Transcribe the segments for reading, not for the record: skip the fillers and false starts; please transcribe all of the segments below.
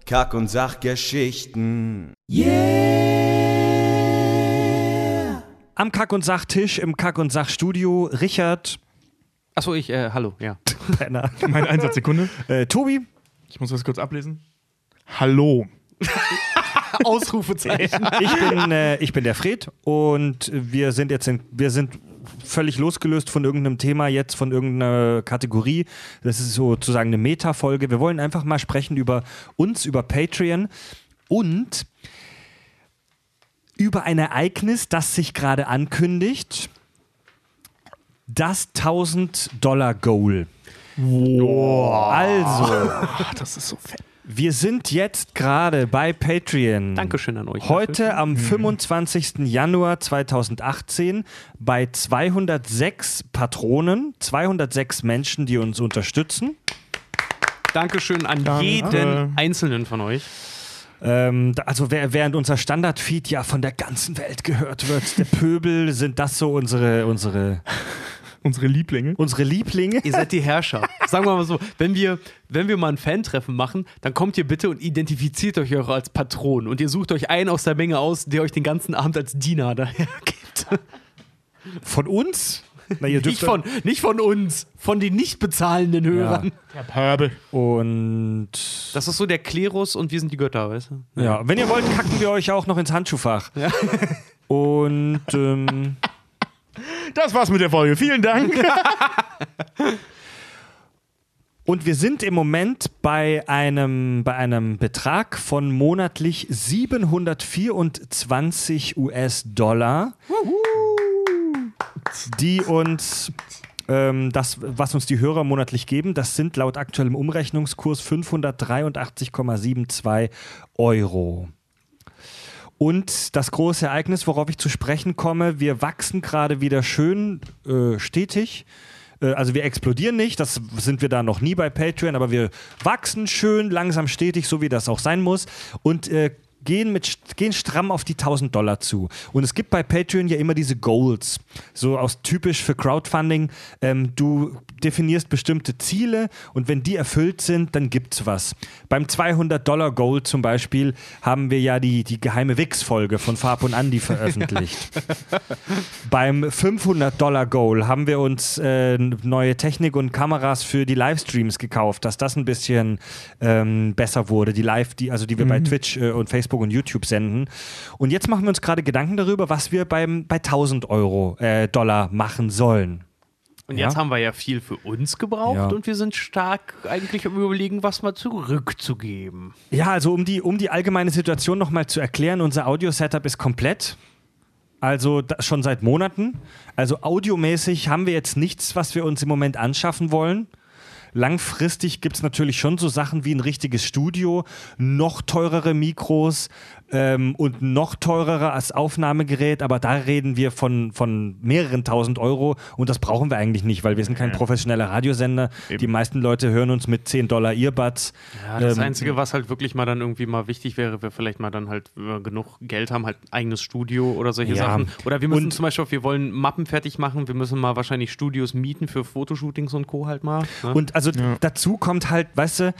Kack- und Sachgeschichten. Yeah! Am Kack- und Sachtisch im Kack- und Sachstudio Richard. Achso, hallo, ja. Penner. Meine Einsatzsekunde. Tobi. Ich muss das kurz ablesen. Hallo. Ausrufezeichen. Ich bin der Fred und wir sind völlig losgelöst von irgendeinem Thema, jetzt von irgendeiner Kategorie. Das ist sozusagen eine Meta-Folge. Wir wollen einfach mal sprechen über uns, über Patreon und über ein Ereignis, das sich gerade ankündigt. Das $1.000-Goal. Wow. Also, das ist so fett. Wir sind jetzt gerade bei Patreon. Dankeschön an euch. Heute am 25. Januar 2018 bei 206 Patronen, 206 Menschen, die uns unterstützen. Dankeschön an jeden einzelnen von euch. Also während unser Standardfeed ja von der ganzen Welt gehört wird, der Pöbel, sind das so unsere Lieblinge. Unsere Lieblinge. Ihr seid die Herrscher. Sagen wir mal so, wenn wir mal ein Fan-Treffen machen, dann kommt ihr bitte und identifiziert euch auch als Patron und ihr sucht euch einen aus der Menge aus, der euch den ganzen Abend als Diener daher gibt. Von uns? Na, nicht von uns, von den nicht bezahlenden Hörern. Ja. Der Pöbel. Und das ist so der Klerus und wir sind die Götter, weißt du? Ja, wenn ihr wollt, kacken wir euch auch noch ins Handschuhfach. Ja. Und das war's mit der Folge. Vielen Dank. Und wir sind im Moment bei einem Betrag von monatlich 724 US-Dollar, die uns das, was uns die Hörer monatlich geben, das sind laut aktuellem Umrechnungskurs 583,72 Euro. Und das große Ereignis, worauf ich zu sprechen komme, wir wachsen gerade wieder schön stetig. Also wir explodieren nicht, das sind wir da noch nie bei Patreon, aber wir wachsen schön, langsam, stetig, so wie das auch sein muss. Und gehen stramm auf die $1.000 zu. Und es gibt bei Patreon ja immer diese Goals, so typisch für Crowdfunding. Du definierst bestimmte Ziele und wenn die erfüllt sind, dann gibt's was. Beim $200-Goal zum Beispiel haben wir ja die geheime Wix-Folge von Farb und Andi veröffentlicht. Beim $500-Goal haben wir uns neue Technik und Kameras für die Livestreams gekauft, dass das ein bisschen besser wurde, die wir bei Twitch und Facebook und YouTube senden. Und jetzt machen wir uns gerade Gedanken darüber, was wir bei $1.000 machen sollen. Und jetzt haben wir ja viel für uns gebraucht und wir sind stark eigentlich am Überlegen, was mal zurückzugeben. Ja, also um die allgemeine Situation nochmal zu erklären, unser Audio-Setup ist komplett. Also schon seit Monaten. Also audiomäßig haben wir jetzt nichts, was wir uns im Moment anschaffen wollen. Langfristig gibt es natürlich schon so Sachen wie ein richtiges Studio, noch teurere Mikros und noch teurere als Aufnahmegerät, aber da reden wir von mehreren tausend Euro und das brauchen wir eigentlich nicht, weil wir sind kein professioneller Radiosender. Eben. Die meisten Leute hören uns mit $10 Earbuds. Ja, das Einzige, was halt wirklich mal dann irgendwie mal wichtig wäre vielleicht mal dann halt, wenn wir genug Geld haben, halt ein eigenes Studio oder solche Sachen. Oder wir müssen zum Beispiel, wir wollen Mappen fertig machen, wir müssen mal wahrscheinlich Studios mieten für Fotoshootings und Co. halt mal. Ne? Und also dazu kommt halt, weißt du,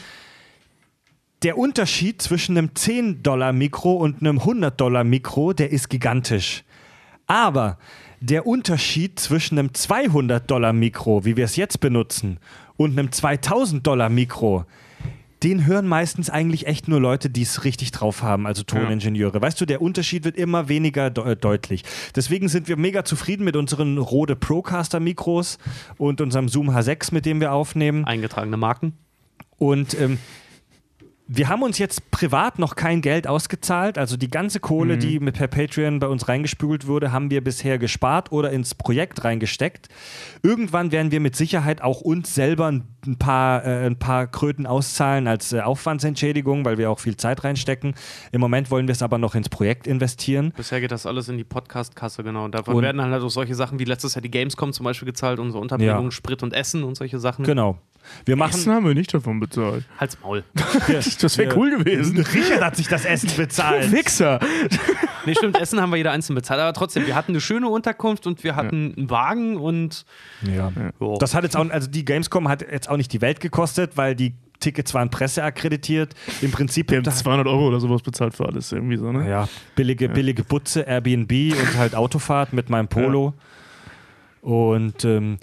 der Unterschied zwischen einem $10-Mikro und einem $100-Mikro, der ist gigantisch. Aber der Unterschied zwischen einem $200-Mikro, wie wir es jetzt benutzen, und einem $2.000-Mikro, den hören meistens eigentlich echt nur Leute, die es richtig drauf haben, also Toningenieure. Weißt du, der Unterschied wird immer weniger deutlich. Deswegen sind wir mega zufrieden mit unseren Rode Procaster-Mikros und unserem Zoom H6, mit dem wir aufnehmen. Eingetragene Marken. Und wir haben uns jetzt privat noch kein Geld ausgezahlt. Also die ganze Kohle, die per Patreon bei uns reingespült wurde, haben wir bisher gespart oder ins Projekt reingesteckt. Irgendwann werden wir mit Sicherheit auch uns selber ein paar Kröten auszahlen als Aufwandsentschädigung, weil wir auch viel Zeit reinstecken. Im Moment wollen wir es aber noch ins Projekt investieren. Bisher geht das alles in die Podcast-Kasse, genau. Und davon werden dann halt auch solche Sachen wie letztes Jahr die Gamescom zum Beispiel gezahlt, unsere Unterbringung, Sprit und Essen und solche Sachen. Genau. Essen haben wir nicht davon bezahlt. Halt's Maul. Das wäre cool gewesen. Richard hat sich das Essen bezahlt. Wichser. Nee, stimmt, Essen haben wir jeder einzeln bezahlt. Aber trotzdem, wir hatten eine schöne Unterkunft und wir hatten einen Wagen und das hat jetzt auch, also die Gamescom hat jetzt auch nicht die Welt gekostet, weil die Tickets waren presseakkreditiert. Im Prinzip. Wir haben 200 € oder sowas bezahlt für alles irgendwie so, ne? Ja, billige Butze, Airbnb und halt Autofahrt mit meinem Polo. Ja. Und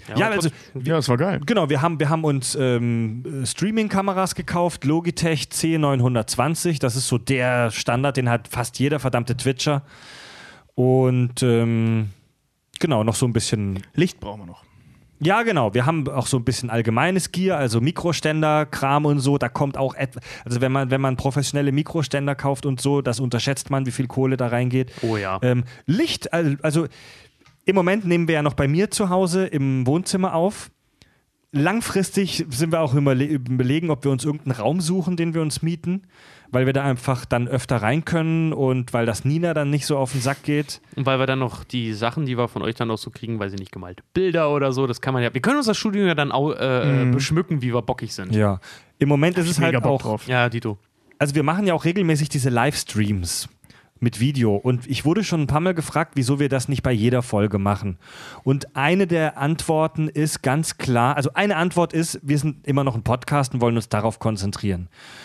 es war geil. Genau, wir haben uns Streaming-Kameras gekauft, Logitech C920, das ist so der Standard, den hat fast jeder verdammte Twitcher. Und genau, noch so ein bisschen Licht brauchen wir noch. Ja, genau. Wir haben auch so ein bisschen allgemeines Gear, also Mikroständer, Kram und so. Da kommt auch etwas, also wenn man professionelle Mikroständer kauft und so, das unterschätzt man, wie viel Kohle da reingeht. Oh ja. Licht, also im Moment nehmen wir ja noch bei mir zu Hause im Wohnzimmer auf. Langfristig sind wir auch überlegen, ob wir uns irgendeinen Raum suchen, den wir uns mieten, weil wir da einfach dann öfter rein können und weil das Nina dann nicht so auf den Sack geht. Und weil wir dann noch die Sachen, die wir von euch dann auch so kriegen, weiß ich nicht, gemalte Bilder oder so, das kann man ja. Wir können uns das Studio ja dann auch beschmücken, wie wir bockig sind. Ja. Im Moment ist es halt auch. Drauf. Ja, Dito. Also wir machen ja auch regelmäßig diese Livestreams mit Video und ich wurde schon ein paar Mal gefragt, wieso wir das nicht bei jeder Folge machen. Und eine der Antworten ist ganz klar, also eine Antwort ist, wir sind immer noch ein Podcast und wollen uns darauf konzentrieren.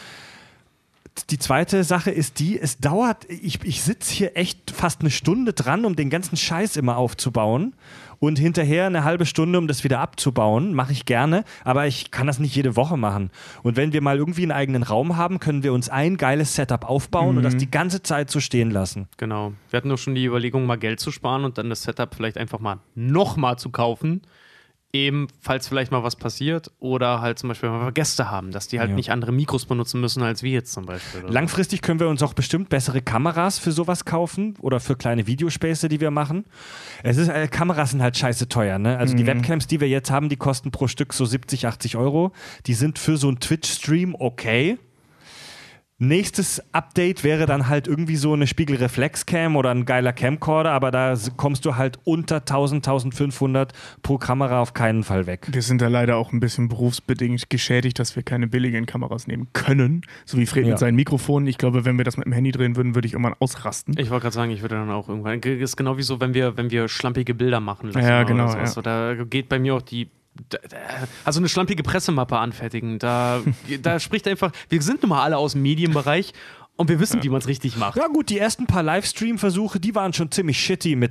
Die zweite Sache ist die, es dauert, ich sitze hier echt fast eine Stunde dran, um den ganzen Scheiß immer aufzubauen und hinterher eine halbe Stunde, um das wieder abzubauen, mache ich gerne, aber ich kann das nicht jede Woche machen. Und wenn wir mal irgendwie einen eigenen Raum haben, können wir uns ein geiles Setup aufbauen und das die ganze Zeit so stehen lassen. Genau. Wir hatten doch schon die Überlegung, mal Geld zu sparen und dann das Setup vielleicht einfach mal nochmal zu kaufen. Eben, falls vielleicht mal was passiert oder halt zum Beispiel, wenn wir Gäste haben, dass die halt nicht andere Mikros benutzen müssen als wir jetzt zum Beispiel. Langfristig können wir uns auch bestimmt bessere Kameras für sowas kaufen oder für kleine Videospäße, die wir machen. Kameras sind halt scheiße teuer, ne? Also die Webcams, die wir jetzt haben, die kosten pro Stück so 70, 80 €. Die sind für so einen Twitch-Stream okay. Nächstes Update wäre dann halt irgendwie so eine Spiegelreflexcam oder ein geiler Camcorder, aber da kommst du halt unter 1000, 1500 pro Kamera auf keinen Fall weg. Wir sind da leider auch ein bisschen berufsbedingt geschädigt, dass wir keine billigen Kameras nehmen können, so wie Fred mit seinen Mikrofonen. Ich glaube, wenn wir das mit dem Handy drehen würden, würde ich irgendwann ausrasten. Ich wollte gerade sagen, ich würde dann auch irgendwann, das ist genau wie so, wenn wir schlampige Bilder machen lassen. Ja, genau. Oder so. Da geht bei mir auch also eine schlampige Pressemappe anfertigen, da spricht einfach, wir sind nun mal alle aus dem Medienbereich und wir wissen, wie man es richtig macht. Ja gut, die ersten paar Livestream-Versuche, die waren schon ziemlich shitty mit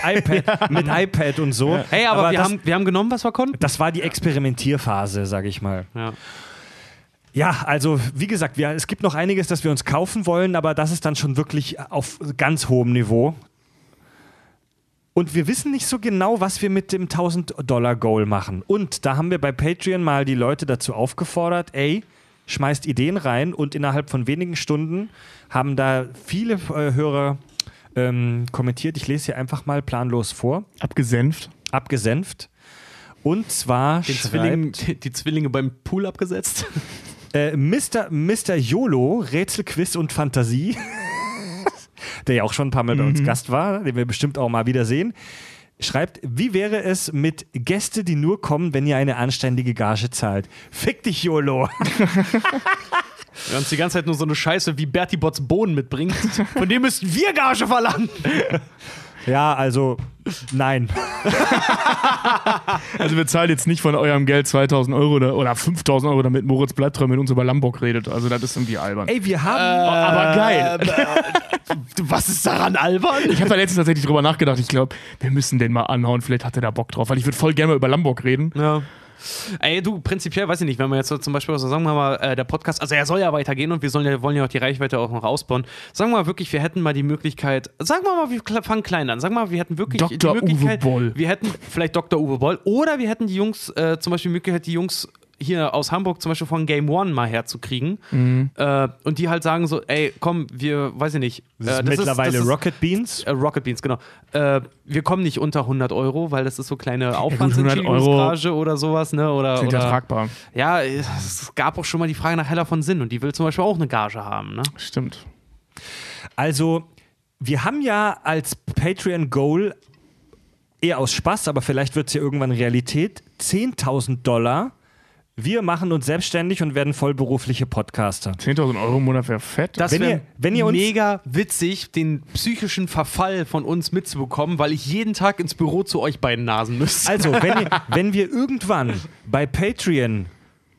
iPad und so. Hey, aber wir haben genommen, was wir konnten. Das war die Experimentierphase, sag ich mal. Ja, also wie gesagt, es gibt noch einiges, das wir uns kaufen wollen, aber das ist dann schon wirklich auf ganz hohem Niveau. Und wir wissen nicht so genau, was wir mit dem $1000-Goal machen. Und da haben wir bei Patreon mal die Leute dazu aufgefordert, schmeißt Ideen rein. Und innerhalb von wenigen Stunden haben da viele Hörer kommentiert. Ich lese hier einfach mal planlos vor. Abgesenft. Und zwar die Zwillinge beim Pool abgesetzt. Mr. YOLO, Rätselquiz und Fantasie, der ja auch schon ein paar Mal bei uns Gast war, den wir bestimmt auch mal wieder sehen, schreibt, wie wäre es mit Gäste, die nur kommen, wenn ihr eine anständige Gage zahlt? Fick dich, YOLO! Wir uns die ganze Zeit nur so eine Scheiße wie Bertie Botts Bohnen mitbringt. Von dem müssten wir Gage verlangen. Ja, also nein. Also wir zahlen jetzt nicht von eurem Geld 2.000 € oder 5.000 € damit Moritz Bleibtreu mit uns über Lombok redet. Also das ist irgendwie albern. Wir haben... aber geil. Was ist daran albern? Ich habe da letztens tatsächlich drüber nachgedacht. Ich glaube, wir müssen den mal anhauen. Vielleicht hat er da Bock drauf. Weil ich würde voll gerne mal über Lombok reden. Ja. Ey, du, prinzipiell, weiß ich nicht, wenn wir jetzt so zum Beispiel so sagen wir mal, der Podcast, also er soll ja weitergehen und wir wollen ja auch die Reichweite auch noch ausbauen. Sagen wir mal wirklich, wir hätten mal die Möglichkeit, sagen wir mal, wir fangen klein an, sagen wir mal, wir hätten wirklich die Möglichkeit, wir hätten vielleicht Dr. Uwe Boll oder wir hätten die Jungs, zum Beispiel die Möglichkeit, die Jungs hier aus Hamburg zum Beispiel von Game One mal herzukriegen und die halt sagen so, ey, komm, wir, weiß ich nicht. Das ist mittlerweile Rocket Beans. Rocket Beans, genau. Wir kommen nicht unter 100 €, weil das ist so kleine Aufwandsentschädigungsgage oder sowas, ne? Sind ja tragbar. Ja, es gab auch schon mal die Frage nach Hella von Sinn und die will zum Beispiel auch eine Gage haben, ne? Stimmt. Also, wir haben ja als Patreon-Goal eher aus Spaß, aber vielleicht wird es ja irgendwann Realität, $10.000. Wir machen uns selbstständig und werden vollberufliche Podcaster. 10.000 € im Monat wäre fett. Das wäre mega witzig, den psychischen Verfall von uns mitzubekommen, weil ich jeden Tag ins Büro zu euch beiden Nasen müsste. Also, wenn wir irgendwann bei Patreon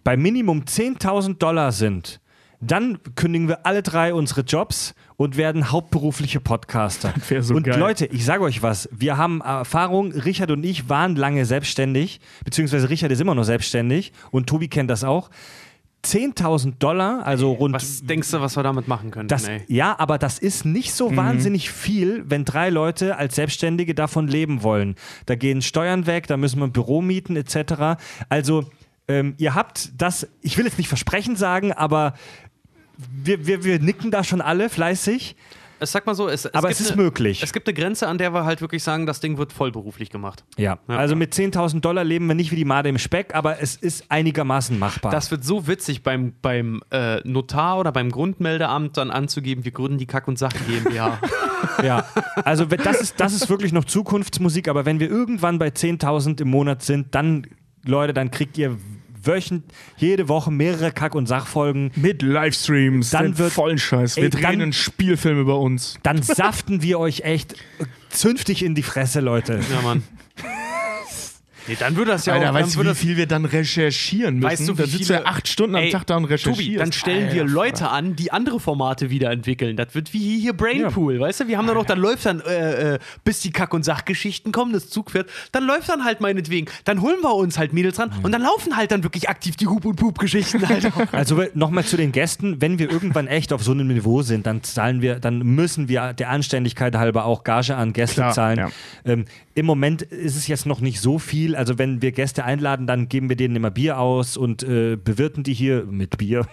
bei Minimum $10.000 sind, dann kündigen wir alle 3 unsere Jobs und werden hauptberufliche Podcaster. Das wäre so und geil. Leute, ich sage euch was, wir haben Erfahrung, Richard und ich waren lange selbstständig, beziehungsweise Richard ist immer noch selbstständig und Tobi kennt das auch. $10.000, also rund... Was denkst du, was wir damit machen könnten? Ja, aber das ist nicht so wahnsinnig viel, wenn 3 Leute als Selbstständige davon leben wollen. Da gehen Steuern weg, da müssen wir ein Büro mieten etc. Also ihr habt das, ich will jetzt nicht Versprechen sagen, aber wir nicken da schon alle fleißig. Sag mal so, es ist möglich. Es gibt eine Grenze, an der wir halt wirklich sagen, das Ding wird vollberuflich gemacht. Ja, also mit $10.000 leben wir nicht wie die Made im Speck, aber es ist einigermaßen machbar. Das wird so witzig beim Notar oder beim Grundmeldeamt dann anzugeben, wir gründen die Kack- und Sache GmbH. Ja, also das ist wirklich noch Zukunftsmusik, aber wenn wir irgendwann bei 10.000 im Monat sind, dann, Leute, dann kriegt ihr jede Woche mehrere Kack- und Sachfolgen. Mit Livestreams, dann wird vollen Scheiß. Wir drehen einen Spielfilm über uns. Dann saften wir euch echt zünftig in die Fresse, Leute. Ja, Mann. Nee, dann würde das ja Alter, auch... weißt du, wie viel wir dann recherchieren müssen? Weißt du, da sitzt du 8 Stunden am Tag da und recherchierst. Tobi, dann stellen wir Leute an, die andere Formate wieder entwickeln. Das wird wie hier Brainpool, weißt du? Wir haben dann noch, dann läuft dann, bis die Kack- und Sachgeschichten kommen, das Zugpferd, dann läuft dann halt meinetwegen, dann holen wir uns halt Mädels ran und dann laufen halt dann wirklich aktiv die Hup- und Pup-Geschichten halt auch. Also nochmal zu den Gästen, wenn wir irgendwann echt auf so einem Niveau sind, dann müssen wir der Anständigkeit halber auch Gage an Gäste zahlen. Ja. Im Moment ist es jetzt noch nicht so viel, also wenn wir Gäste einladen, dann geben wir denen immer Bier aus und bewirten die hier mit Bier.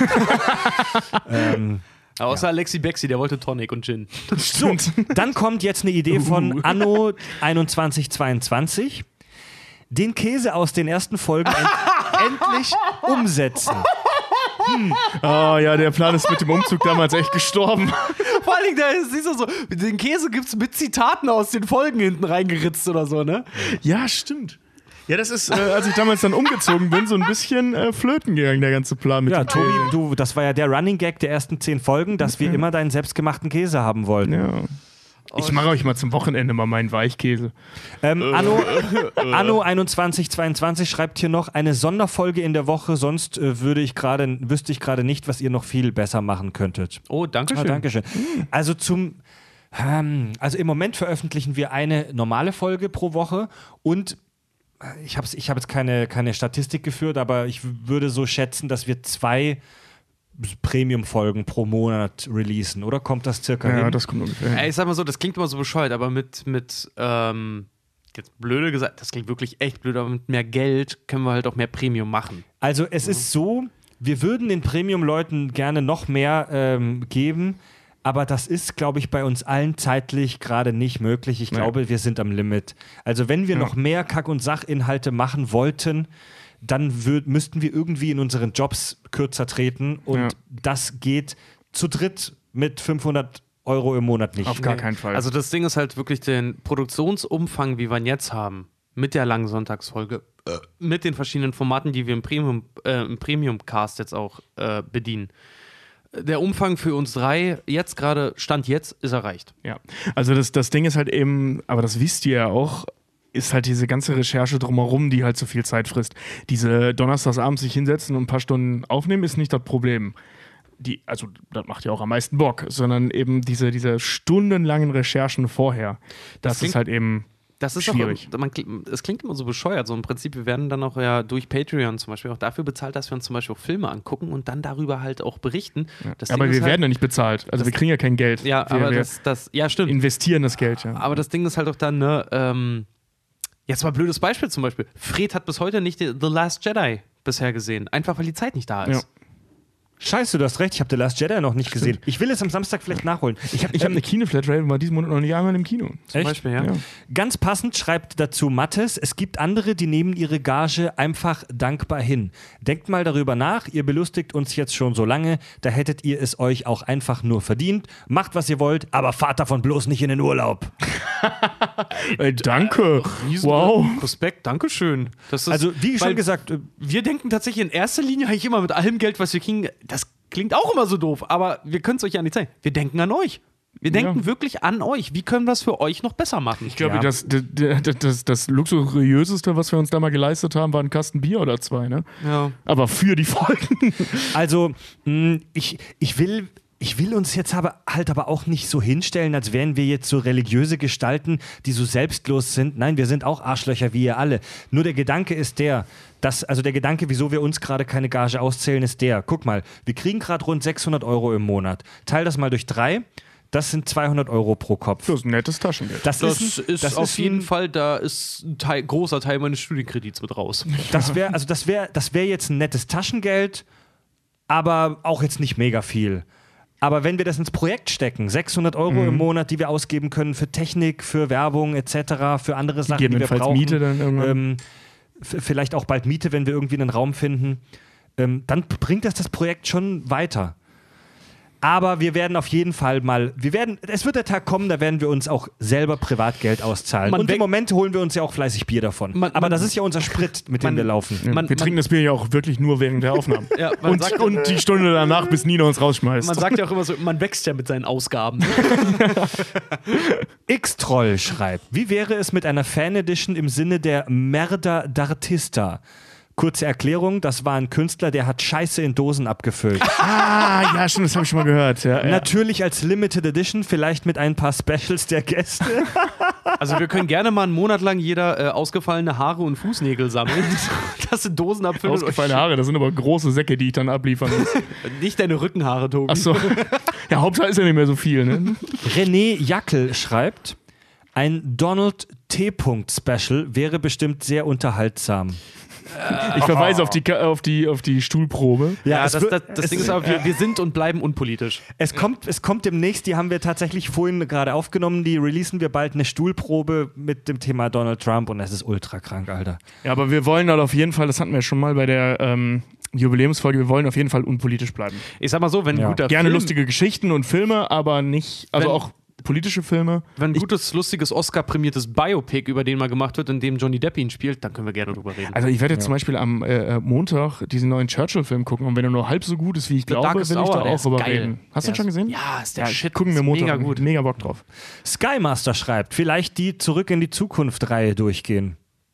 Außer Alexi Bexi, der wollte Tonic und Gin. So, dann kommt jetzt eine Idee von Anno 2122. Den Käse aus den ersten Folgen endlich umsetzen. Oh ja, der Plan ist mit dem Umzug damals echt gestorben. Vor allen Dingen, da siehst du so, den Käse gibt's mit Zitaten aus den Folgen hinten reingeritzt oder so, ne? Ja, stimmt. Ja, das ist, als ich damals dann umgezogen bin, so ein bisschen flöten gegangen, der ganze Plan mit dem Käse. Ja, Tobi, das war ja der Running Gag der ersten 10 Folgen, dass wir immer deinen selbstgemachten Käse haben wollten. Ja. Ich mache euch mal zum Wochenende mal meinen Weichkäse. Anno 2122 schreibt hier noch eine Sonderfolge in der Woche, sonst wüsste ich gerade nicht, was ihr noch viel besser machen könntet. Oh, danke schön. Dankeschön. Also also im Moment veröffentlichen wir eine normale Folge pro Woche und ich hab jetzt keine Statistik geführt, aber ich würde so schätzen, dass wir 2 Premium-Folgen pro Monat releasen, oder kommt das circa hin? Ja, das kommt ungefähr hin. Ich sag mal so, das klingt immer so bescheuert, aber mit jetzt blöde gesagt, das klingt wirklich echt blöd, aber mit mehr Geld können wir halt auch mehr Premium machen. Also es ist so, wir würden den Premium-Leuten gerne noch mehr geben, aber das ist, glaube ich, bei uns allen zeitlich gerade nicht möglich. Ich glaube, wir sind am Limit. Also wenn wir noch mehr Kack- und Sachinhalte machen wollten, dann müssten wir irgendwie in unseren Jobs kürzer treten und das geht zu dritt mit 500 € im Monat nicht. Auf gar keinen Fall. Also das Ding ist halt wirklich den Produktionsumfang, wie wir ihn jetzt haben, mit der langen Sonntagsfolge, mit den verschiedenen Formaten, die wir im Premium-Cast jetzt auch bedienen. Der Umfang für uns 3, jetzt gerade, Stand jetzt, ist erreicht. Ja, also das Ding ist halt eben, aber das wisst ihr ja auch, ist halt diese ganze Recherche drumherum, die halt so viel Zeit frisst. Diese donnerstagsabends sich hinsetzen und ein paar Stunden aufnehmen, ist nicht das Problem. Also das macht ja auch am meisten Bock, sondern eben diese stundenlangen Recherchen vorher. Das ist halt eben schwierig. Es klingt immer so bescheuert. So im Prinzip, wir werden dann auch ja durch Patreon zum Beispiel auch dafür bezahlt, dass wir uns zum Beispiel auch Filme angucken und dann darüber halt auch berichten. Ja. Aber wir werden ja nicht bezahlt. Also wir kriegen ja kein Geld. Ja, aber ja, stimmt. Investieren das Geld, ja. Aber das Ding ist halt auch dann, ne, jetzt mal ein blödes Beispiel zum Beispiel. Fred hat bis heute nicht The Last Jedi bisher gesehen. Einfach, weil die Zeit nicht da ist. Ja. Scheiße, du hast recht, ich habe The Last Jedi noch nicht gesehen. Ich will es am Samstag vielleicht nachholen. Ich hab eine Kinoflatrate und war diesen Monat noch nicht einmal im Kino. Zum Beispiel, ja. Ganz passend schreibt dazu Mattes, es gibt andere, die nehmen ihre Gage einfach dankbar hin. Denkt mal darüber nach, ihr belustigt uns jetzt schon so lange, da hättet ihr es euch auch einfach nur verdient. Macht, was ihr wollt, aber fahrt davon bloß nicht in den Urlaub. Ey, danke. Wow. Respekt, Dankeschön. Das ist, also, wie schon gesagt, wir denken tatsächlich in erster Linie eigentlich immer mit allem Geld, was wir kriegen, das klingt auch immer so doof, aber wir können es euch ja nicht zeigen. Wir denken an euch. Wir denken wirklich an euch. Wie können wir das für euch noch besser machen? Ich glaube, das Luxuriöseste, was wir uns da mal geleistet haben, war ein Kasten Bier oder 2, ne? Ja. Aber für die Folgen. Also, ich will uns jetzt aber auch nicht so hinstellen, als wären wir jetzt so religiöse Gestalten, die so selbstlos sind. Nein, wir sind auch Arschlöcher wie ihr alle. Nur der Gedanke ist der Gedanke, wieso wir uns gerade keine Gage auszählen, ist der. Guck mal, wir kriegen gerade rund 600 Euro im Monat. Teil das mal durch 3. Das sind 200 Euro pro Kopf. Das ist ein nettes Taschengeld. Das ist auf jeden Fall, da ist ein großer Teil meines Studienkredits mit raus. Das wäre jetzt ein nettes Taschengeld, aber auch jetzt nicht mega viel. Aber wenn wir das ins Projekt stecken, 600 Euro im Monat, die wir ausgeben können für Technik, für Werbung etc., für andere Sachen, die wir brauchen. Miete dann irgendwann. Vielleicht auch bald Miete, wenn wir irgendwie einen Raum finden. Dann bringt das Projekt schon weiter. Aber wir werden auf jeden Fall es wird der Tag kommen, da werden wir uns auch selber Privatgeld auszahlen. Und im Moment holen wir uns ja auch fleißig Bier davon. Aber das ist ja unser Sprit, mit dem wir laufen. Ja, wir trinken das Bier ja auch wirklich nur während der Aufnahmen. Ja, und die Stunde danach, bis Nina uns rausschmeißt. Man sagt ja auch immer so, man wächst ja mit seinen Ausgaben. X-Troll schreibt, wie wäre es mit einer Fan-Edition im Sinne der Merda d'Artista? Kurze Erklärung, das war ein Künstler, der hat Scheiße in Dosen abgefüllt. Ja, stimmt, das habe ich schon mal gehört. Ja, Natürlich als Limited Edition, vielleicht mit ein paar Specials der Gäste. Also wir können gerne mal einen Monat lang jeder ausgefallene Haare und Fußnägel sammeln. Das sind Dosen abfüllen. Ausgefallene Haare, das sind aber große Säcke, die ich dann abliefern muss. Nicht deine Rückenhaare, Tobi. Achso. Ja, Hauptsache ist ja nicht mehr so viel. Ne? René Jackel schreibt, ein Donald T. Special wäre bestimmt sehr unterhaltsam. Ich verweise auf die Stuhlprobe. Ja, das Ding ist aber, wir sind und bleiben unpolitisch. Es kommt demnächst, die haben wir tatsächlich vorhin gerade aufgenommen, die releasen wir bald eine Stuhlprobe mit dem Thema Donald Trump und es ist ultra krank, Alter. Ja, aber wir wollen halt auf jeden Fall, das hatten wir schon mal bei der Jubiläumsfolge, wir wollen auf jeden Fall unpolitisch bleiben. Ich sag mal so, wenn ein guter Gerne Film, lustige Geschichten und Filme, aber nicht, auch politische Filme. Wenn ein gutes, lustiges, Oscar-prämiertes Biopic über den mal gemacht wird, in dem Johnny Depp ihn spielt, dann können wir gerne drüber reden. Also ich werde jetzt zum Beispiel am Montag diesen neuen Churchill-Film gucken und wenn er nur halb so gut ist, wie ich glaube, will ich da auch drüber reden. Hast du ihn schon gesehen? Ja, ist der Shit. Gucken wir Montag. Mega gut. Mega Bock drauf. Skymaster schreibt, vielleicht die Zurück in die Zukunft-Reihe durchgehen.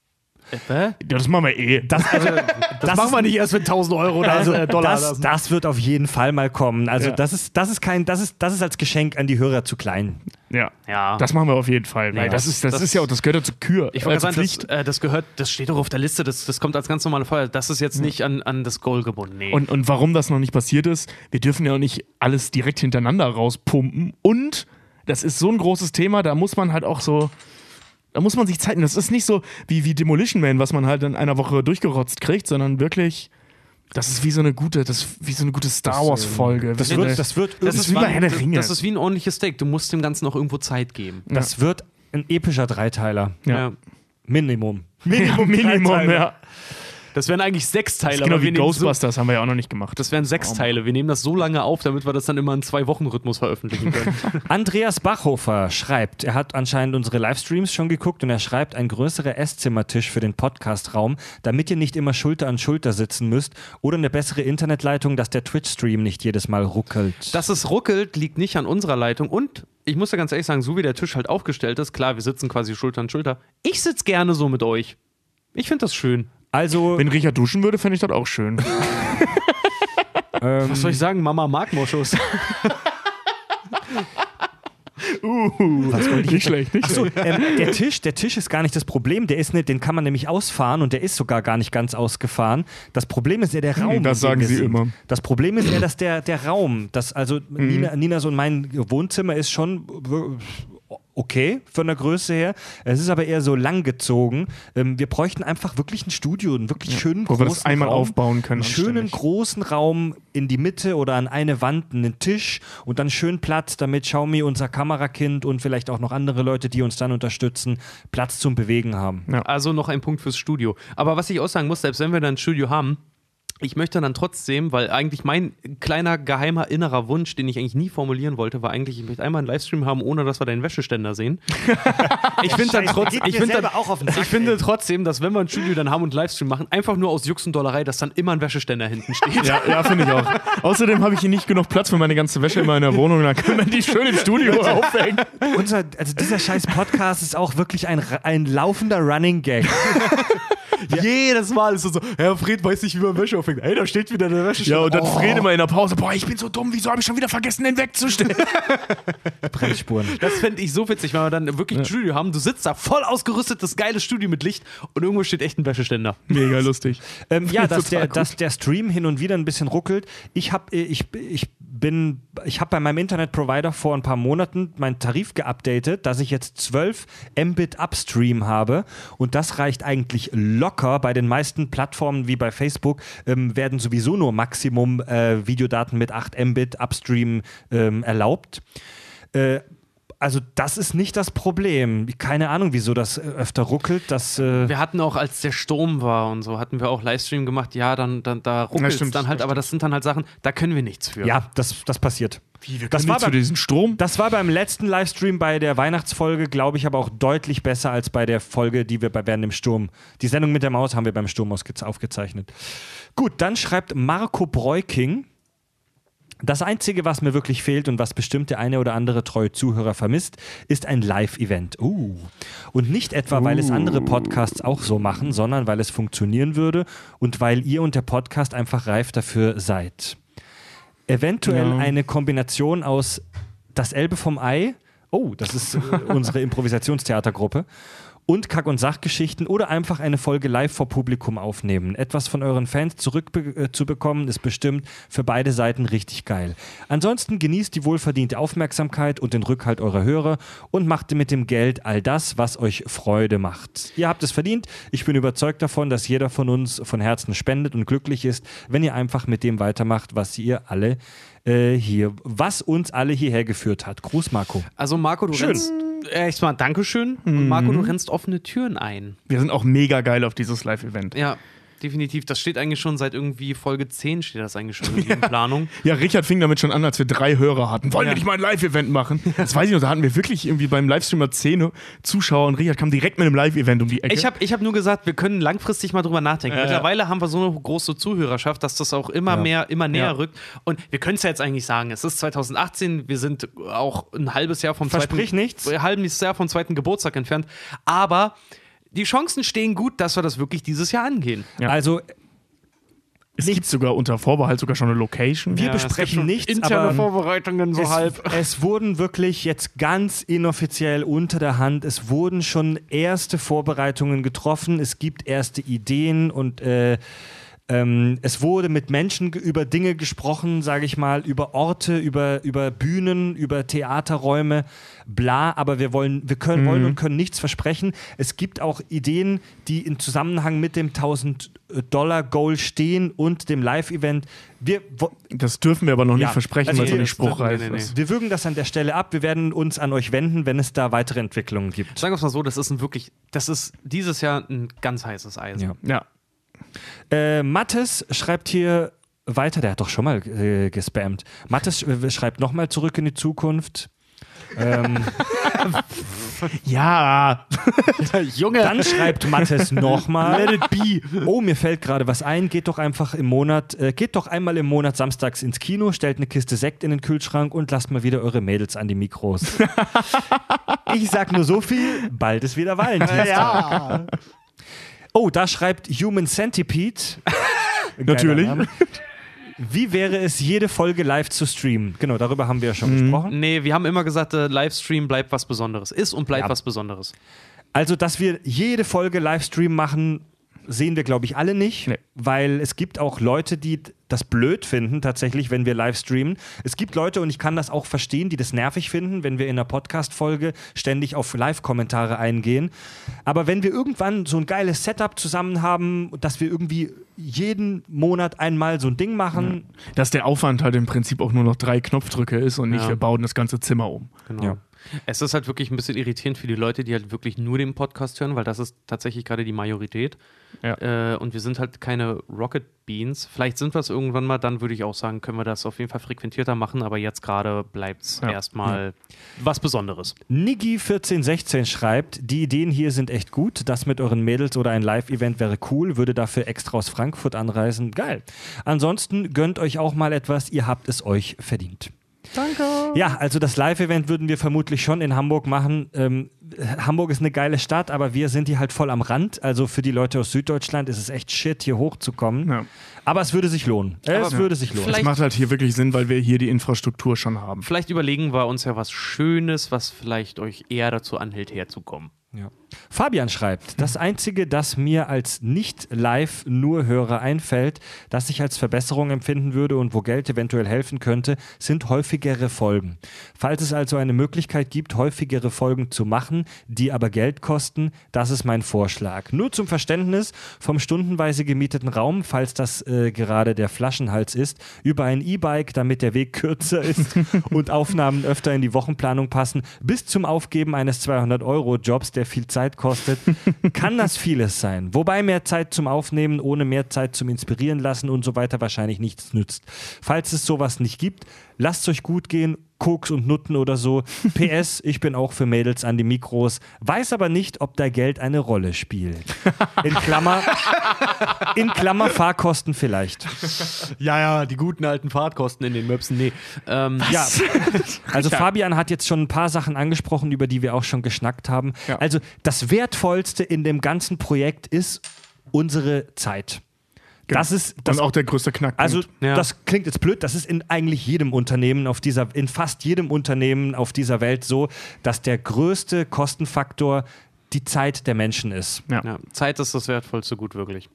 Ja, das machen wir Das machen wir nicht erst für 1.000 Euro oder Dollar. Das wird auf jeden Fall mal kommen. Also das ist als Geschenk an die Hörer zu klein. Ja. Das machen wir auf jeden Fall. Weil das ist ja auch, das gehört ja zur Kür. Ich wollte sagen, das steht doch auf der Liste, das kommt als ganz normale Feuer. Das ist jetzt nicht an das Goal gebunden. Nee. Und warum das noch nicht passiert ist, wir dürfen ja auch nicht alles direkt hintereinander rauspumpen. Und das ist so ein großes Thema, da muss man halt auch so. Da muss man sich Zeit nehmen. Das ist nicht so wie Demolition Man, was man halt in einer Woche durchgerotzt kriegt, sondern wirklich, das ist wie so eine gute Star Wars Folge. Das ist wie bei Herr der Ringe. Das ist wie ein ordentliches Steak. Du musst dem Ganzen noch irgendwo Zeit geben. Das wird ein epischer Dreiteiler. Ja. Minimum, ja. Das wären eigentlich 6 Teile. Genau wie Ghostbusters haben wir ja auch noch nicht gemacht. Das wären 6 Teile. Wir nehmen das so lange auf, damit wir das dann immer in 2-Wochen-Rhythmus veröffentlichen können. Andreas Bachhofer schreibt, er hat anscheinend unsere Livestreams schon geguckt und er schreibt, ein größerer Esszimmertisch für den Podcastraum, damit ihr nicht immer Schulter an Schulter sitzen müsst oder eine bessere Internetleitung, dass der Twitch-Stream nicht jedes Mal ruckelt. Dass es ruckelt, liegt nicht an unserer Leitung und ich muss ja ganz ehrlich sagen, so wie der Tisch halt aufgestellt ist, klar, wir sitzen quasi Schulter an Schulter. Ich sitze gerne so mit euch. Ich finde das schön. Also, wenn Richard duschen würde, fände ich das auch schön. Was soll ich sagen? Mama mag Moschus. Was wollte ich nicht schlecht. Achso, der Tisch ist gar nicht das Problem. Den kann man nämlich ausfahren und der ist sogar gar nicht ganz ausgefahren. Das Problem ist ja der Raum. Das sagen sie immer. Das Problem ist ja, dass der Raum, Nina so in mein Wohnzimmer ist schon okay von der Größe her. Es ist aber eher so langgezogen. Wir bräuchten einfach wirklich ein Studio, einen wirklich schönen großen Raum. Wo wir das einmal aufbauen können. Einen schönen großen Raum in die Mitte oder an eine Wand einen Tisch und dann schön Platz, damit Xiaomi, unser Kamerakind und vielleicht auch noch andere Leute, die uns dann unterstützen, Platz zum Bewegen haben. Ja. Also noch ein Punkt fürs Studio. Aber was ich auch sagen muss, selbst wenn wir dann ein Studio haben, ich möchte dann trotzdem, weil eigentlich mein kleiner geheimer innerer Wunsch, den ich eigentlich nie formulieren wollte, war eigentlich, ich möchte einmal einen Livestream haben, ohne dass wir deinen Wäscheständer sehen. Ich finde trotzdem, dass wenn wir ein Studio dann haben und einen Livestream machen, einfach nur aus Jux und Dollerei, dass dann immer ein Wäscheständer hinten steht. Ja, finde ich auch. Außerdem habe ich hier nicht genug Platz für meine ganze Wäsche in meiner Wohnung, dann können wir die schön im Studio aufhängen. Dieser scheiß Podcast ist auch wirklich ein laufender Running Gag. Ja. Jedes Mal ist es so, Herr Fred weiß nicht, wie man Wäsche aufhängt. Ey, da steht wieder der Wäscheständer. Ja, und dann Fred immer in der Pause, boah, ich bin so dumm, wieso habe ich schon wieder vergessen, den wegzustellen? Bremsspuren. Das fände ich so witzig, wenn wir dann wirklich ein Studio haben, du sitzt da voll ausgerüstet, das geile Studio mit Licht und irgendwo steht echt ein Wäscheständer. Mega lustig. Dass der Stream hin und wieder ein bisschen ruckelt. Ich habe bei meinem Internetprovider vor ein paar Monaten meinen Tarif geupdatet, dass ich jetzt 12 Mbit Upstream habe und das reicht eigentlich locker. Bei den meisten Plattformen wie bei Facebook werden sowieso nur Maximum Videodaten mit 8 Mbit Upstream erlaubt. Also das ist nicht das Problem. Keine Ahnung, wieso das öfter ruckelt. Wir hatten auch, als der Sturm war und so, hatten wir auch Livestream gemacht. Ja, da ruckelt es dann halt, aber das sind dann halt Sachen, da können wir nichts für. Ja, das passiert. Wie, wir können zu diesem Sturm? Das war beim letzten Livestream bei der Weihnachtsfolge, glaube ich, aber auch deutlich besser als bei der Folge, die wir während dem Sturm. Die Sendung mit der Maus haben wir beim Sturm aufgezeichnet. Gut, dann schreibt Marco Breuking: Das Einzige, was mir wirklich fehlt und was bestimmt der eine oder andere treue Zuhörer vermisst, ist ein Live-Event. Und nicht etwa, weil es andere Podcasts auch so machen, sondern weil es funktionieren würde und weil ihr und der Podcast einfach reif dafür seid. Eventuell eine Kombination aus Das Elbe vom Ei, das ist unsere Improvisationstheatergruppe, und Kack- und Sachgeschichten oder einfach eine Folge live vor Publikum aufnehmen. Etwas von euren Fans zurückzubekommen, ist bestimmt für beide Seiten richtig geil. Ansonsten genießt die wohlverdiente Aufmerksamkeit und den Rückhalt eurer Hörer und macht mit dem Geld all das, was euch Freude macht. Ihr habt es verdient. Ich bin überzeugt davon, dass jeder von uns von Herzen spendet und glücklich ist, wenn ihr einfach mit dem weitermacht, was uns alle hierher geführt hat. Gruß, Marco. Also Marco, du rennst erstmal Dankeschön. Und Marco, du rennst offene Türen ein. Wir sind auch mega geil auf dieses Live-Event. Ja, definitiv. Das steht eigentlich schon seit irgendwie Folge 10 steht das eigentlich schon in Planung. Ja, Richard fing damit schon an, als wir 3 Hörer hatten. Wollen wir nicht mal ein Live-Event machen? Das weiß ich noch, da hatten wir wirklich irgendwie beim Livestreamer 10 Zuschauer und Richard kam direkt mit einem Live-Event um die Ecke. Ich hab nur gesagt, wir können langfristig mal drüber nachdenken. Mittlerweile haben wir so eine große Zuhörerschaft, dass das auch immer näher rückt. Und wir können es ja jetzt eigentlich sagen, es ist 2018, wir sind auch ein halbes Jahr vom zweiten Geburtstag entfernt. Aber die Chancen stehen gut, dass wir das wirklich dieses Jahr angehen. Ja. Also es gibt sogar unter Vorbehalt sogar schon eine Location. Wir besprechen nichts, interne Vorbereitungen so halb. Es wurden wirklich jetzt ganz inoffiziell unter der Hand, es wurden schon erste Vorbereitungen getroffen, es gibt erste Ideen und es wurde mit Menschen über Dinge gesprochen, sage ich mal, über Orte, über Bühnen, über Theaterräume, bla, aber wir wollen und können nichts versprechen. Es gibt auch Ideen, die in Zusammenhang mit dem $1000-Goal stehen und dem Live-Event. Das dürfen wir aber noch nicht versprechen, weil so nicht spruchreif ist. Wir würgen das an der Stelle ab. Wir werden uns an euch wenden, wenn es da weitere Entwicklungen gibt. Sagen wir es mal so, das ist dieses Jahr ein ganz heißes Eisen. Ja. Mattes schreibt hier weiter, der hat doch schon mal gespammt. Mattes schreibt nochmal zurück in die Zukunft. Ja. Junge. Dann schreibt Mattes nochmal. Let it be. Oh, mir fällt gerade was ein. Geht doch einmal im Monat samstags ins Kino, stellt eine Kiste Sekt in den Kühlschrank und lasst mal wieder eure Mädels an die Mikros. Ich sag nur so viel, bald ist wieder Valentinstag. Ja. Oh, da schreibt Human Centipede. Natürlich. Wie wäre es, jede Folge live zu streamen? Genau, darüber haben wir ja schon gesprochen. Nee, wir haben immer gesagt, Livestream bleibt was Besonderes. Ist und bleibt was Besonderes. Also, dass wir jede Folge Livestream machen, sehen wir, glaube ich, alle nicht. Nee. Weil es gibt auch Leute, die das blöd finden, tatsächlich, wenn wir live streamen. Es gibt Leute, und ich kann das auch verstehen, die das nervig finden, wenn wir in einer Podcast-Folge ständig auf Live-Kommentare eingehen. Aber wenn wir irgendwann so ein geiles Setup zusammen haben, dass wir irgendwie jeden Monat einmal so ein Ding machen. Dass der Aufwand halt im Prinzip auch nur noch 3 Knopfdrücke ist und nicht, wir bauen das ganze Zimmer um. Genau. Es ist halt wirklich ein bisschen irritierend für die Leute, die halt wirklich nur den Podcast hören, weil das ist tatsächlich gerade die Majorität. Ja. Und wir sind halt keine Rocket Beans. Vielleicht sind wir es irgendwann mal, dann würde ich auch sagen, können wir das auf jeden Fall frequentierter machen, aber jetzt gerade bleibt es erstmal was Besonderes. Niggi1416 schreibt, die Ideen hier sind echt gut, das mit euren Mädels oder ein Live-Event wäre cool, würde dafür extra aus Frankfurt anreisen. Geil. Ansonsten gönnt euch auch mal etwas, ihr habt es euch verdient. Danke. Ja, also das Live-Event würden wir vermutlich schon in Hamburg machen. Hamburg ist eine geile Stadt, aber wir sind hier halt voll am Rand. Also für die Leute aus Süddeutschland ist es echt shit, hier hochzukommen. Ja. Aber es würde sich lohnen. Würde sich lohnen. Es macht halt hier wirklich Sinn, weil wir hier die Infrastruktur schon haben. Vielleicht überlegen wir uns ja was Schönes, was vielleicht euch eher dazu anhält, herzukommen. Ja. Fabian schreibt, das Einzige, das mir als Nicht-Live-Nur-Hörer einfällt, das ich als Verbesserung empfinden würde und wo Geld eventuell helfen könnte, sind häufigere Folgen. Falls es also eine Möglichkeit gibt, häufigere Folgen zu machen, die aber Geld kosten, das ist mein Vorschlag. Nur zum Verständnis, vom stundenweise gemieteten Raum, falls das gerade der Flaschenhals ist, über ein E-Bike, damit der Weg kürzer ist und Aufnahmen öfter in die Wochenplanung passen, bis zum Aufgeben eines 200-Euro-Jobs, der viel Zeit kostet, kann das vieles sein. Wobei mehr Zeit zum Aufnehmen ohne mehr Zeit zum Inspirieren lassen und so weiter wahrscheinlich nichts nützt. Falls es sowas nicht gibt, lasst es euch gut gehen, Koks und Nutten oder so. PS, ich bin auch für Mädels an die Mikros, weiß aber nicht, ob da Geld eine Rolle spielt. In Klammer Fahrkosten vielleicht. Ja, die guten alten Fahrtkosten in den Möpsen, nee. Ja, also Fabian hat jetzt schon ein paar Sachen angesprochen, über die wir auch schon geschnackt haben. Ja. Also das Wertvollste in dem ganzen Projekt ist unsere Zeit. Das ist das, und auch der größte Knackpunkt. Also das klingt jetzt blöd, das ist in eigentlich jedem Unternehmen in fast jedem Unternehmen auf dieser Welt so, dass der größte Kostenfaktor die Zeit der Menschen ist. Ja, Zeit ist das wertvollste Gut, wirklich.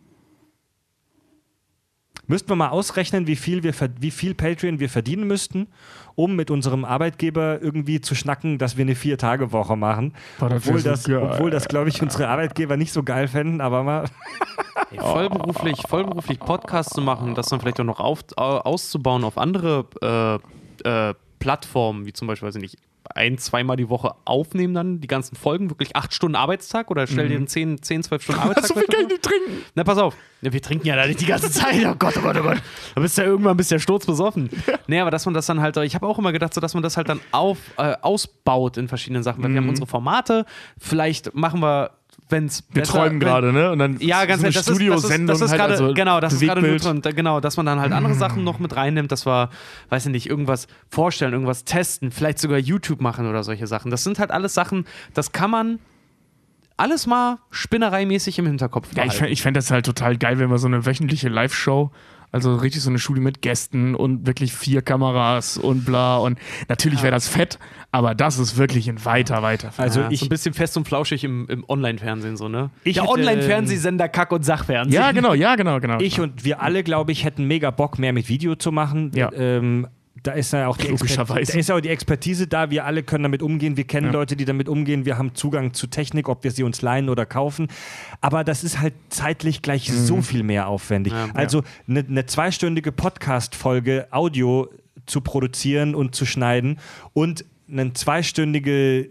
Müssten wir mal ausrechnen, wie viel Patreon wir verdienen müssten, um mit unserem Arbeitgeber irgendwie zu schnacken, dass wir eine 4-Tage-Woche machen. Obwohl das, glaube ich, unsere Arbeitgeber nicht so geil fänden, aber mal... Hey, vollberuflich Podcasts zu machen, das dann vielleicht auch noch auszubauen auf andere Plattformen, wie zum Beispiel, weiß ich nicht, 1-2 Mal die Woche aufnehmen dann, die ganzen Folgen, wirklich 8 Stunden Arbeitstag oder stell dir einen 10-12 Stunden Arbeitstag. So viel kann ich nicht trinken. Na, pass auf. Ja, wir trinken ja da nicht die ganze Zeit. Oh Gott. Da bist du ja irgendwann sturzbesoffen. Nee, aber dass man das dann halt, ich habe auch immer gedacht, so, dass man das halt dann ausbaut in verschiedenen Sachen. Weil wir haben unsere Formate, vielleicht machen wir wir träumen gerade, ne? Und dann ganz so eine Studiosendung das ist halt, gerade, genau, das ist gerade nur drin. Genau, dass man dann halt andere Sachen noch mit reinnimmt, dass wir, weiß ich nicht, irgendwas vorstellen, irgendwas testen, vielleicht sogar YouTube machen oder solche Sachen. Das sind halt alles Sachen, das kann man alles mal spinnereimäßig im Hinterkopf behalten. Ja, ich fände das halt total geil, wenn wir so eine wöchentliche Live-Show, also richtig so eine Schule mit Gästen und wirklich 4 Kameras und bla, und natürlich wäre das fett, aber das ist wirklich ein weiter. Also so ein bisschen fest und flauschig im Online-Fernsehen so, ne? Der Online-Fernsehsender Kack- und Sachfernsehen. Ja, genau. Ich und wir alle, glaube ich, hätten mega Bock, mehr mit Video zu machen. Ja. Da ist ja auch die Expertise da, wir alle können damit umgehen, wir kennen Leute, die damit umgehen, wir haben Zugang zu Technik, ob wir sie uns leihen oder kaufen, aber das ist halt zeitlich gleich so viel mehr aufwendig. Also eine 2-stündige Podcast-Folge Audio zu produzieren und zu schneiden und eine 2-stündige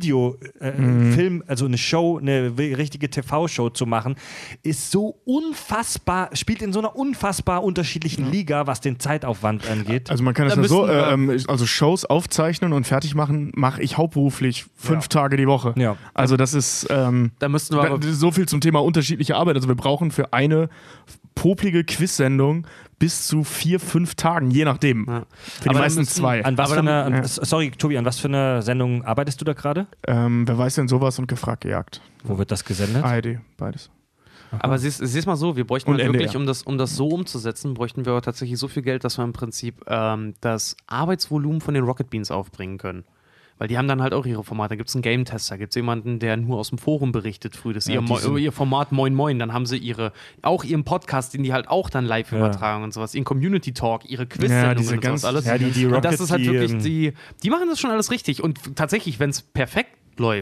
Film, also eine Show, eine richtige TV-Show zu machen, ist so unfassbar, spielt in so einer unfassbar unterschiedlichen Liga, was den Zeitaufwand angeht. Also man kann es ja so, also Shows aufzeichnen und fertig machen, mache ich hauptberuflich 5 Tage die Woche. Ja. Also das ist da müssten wir so viel zum Thema unterschiedliche Arbeit. Also wir brauchen für eine poplige Quiz-Sendung bis zu 4-5 Tagen, je nachdem. Ja. Für die meisten 2. Sorry, Tobi, an was für einer Sendung arbeitest du da gerade? Wer weiß denn sowas und Gefragt gejagt. Wo wird das gesendet? ARD, beides. Aha. Aber siehst mal so, wir bräuchten halt wirklich, um das so umzusetzen, bräuchten wir tatsächlich so viel Geld, dass wir im Prinzip das Arbeitsvolumen von den Rocket Beans aufbringen können. Weil die haben dann halt auch ihre Formate. Da gibt es einen Game-Tester, gibt es jemanden, der nur aus dem Forum berichtet früh. Das ist ihr Format Moin Moin. Dann haben sie ihren Podcast, den die halt auch dann live übertragen und sowas. Ihren Community-Talk, ihre Quiz-Sendungen und sowas alles. Die Rocket, und das ist halt wirklich, die machen das schon alles richtig. Und tatsächlich, wenn es perfekt läuft,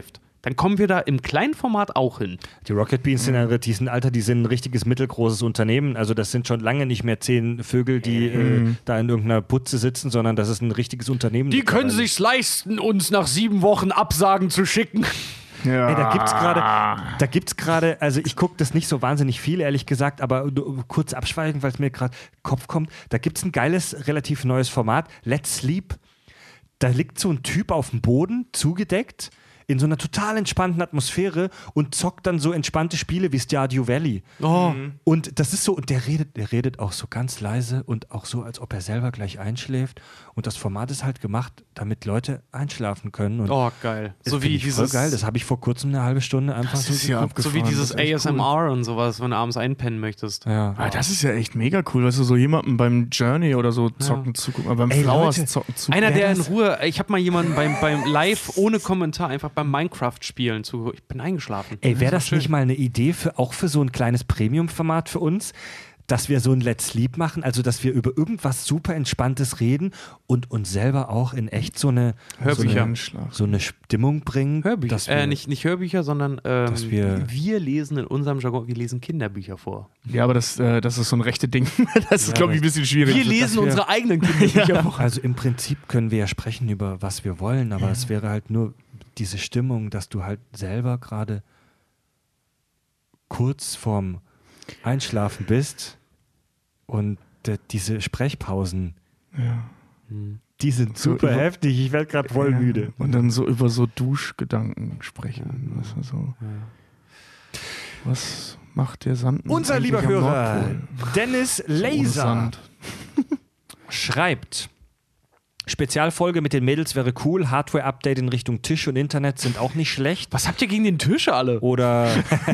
dann kommen wir da im kleinen Format auch hin. Die Rocket Beans sind die sind ein richtiges mittelgroßes Unternehmen. Also das sind schon lange nicht mehr 10 Vögel, die da in irgendeiner Butze sitzen, sondern das ist ein richtiges Unternehmen. Die können sich's leisten, uns nach 7 Wochen Absagen zu schicken. Ja. Ey, da gibt's gerade, also ich gucke das nicht so wahnsinnig viel, ehrlich gesagt, aber kurz abschweigen, weil es mir gerade Kopf kommt. Da gibt es ein geiles, relativ neues Format, Let's Sleep. Da liegt so ein Typ auf dem Boden, zugedeckt, in so einer total entspannten Atmosphäre und zockt dann so entspannte Spiele wie Stardew Valley. Oh. Und das ist so, und der redet auch so ganz leise und auch so, als ob er selber gleich einschläft. Und das Format ist halt gemacht, damit Leute einschlafen können. Und geil. So wie dieses. Voll geil, das habe ich vor kurzem eine halbe Stunde einfach so geguckt. So wie dieses ASMR und sowas, wenn du abends einpennen möchtest. Ja. Ah, das ist ja echt mega cool, weißt du, so jemandem beim Journey oder so zocken zugucken, beim Flowers Leute, zocken zugucken. Einer, der in Ruhe, ich habe mal jemanden beim Live ohne Kommentar einfach beim Minecraft-Spielen zugeguckt. Ich bin eingeschlafen. Ey, wäre das nicht mal eine Idee auch für so ein kleines Premium-Format für uns? Dass wir so ein Let's Sleep machen, also dass wir über irgendwas super Entspanntes reden und uns selber auch in echt so eine Stimmung bringen. Hörbücher. Nicht Hörbücher, sondern wir lesen in unserem Jargon, wir lesen Kinderbücher vor. Ja, aber das ist so ein rechte Ding. Das ist, glaube ich, ein bisschen schwierig. Wir lesen unsere eigenen Kinderbücher vor. Also im Prinzip können wir ja sprechen über was wir wollen, aber es wäre halt nur diese Stimmung, dass du halt selber gerade kurz vorm Einschlafen bist und diese Sprechpausen, die sind super heftig. Ich werde gerade voll müde. Und dann so über so Duschgedanken sprechen. Weißt du, so. Was macht der Sand? Unser lieber Hörer Dennis Laser schreibt: Spezialfolge mit den Mädels wäre cool. Hardware-Update in Richtung Tisch und Internet sind auch nicht schlecht. Was habt ihr gegen den Tisch alle? Oder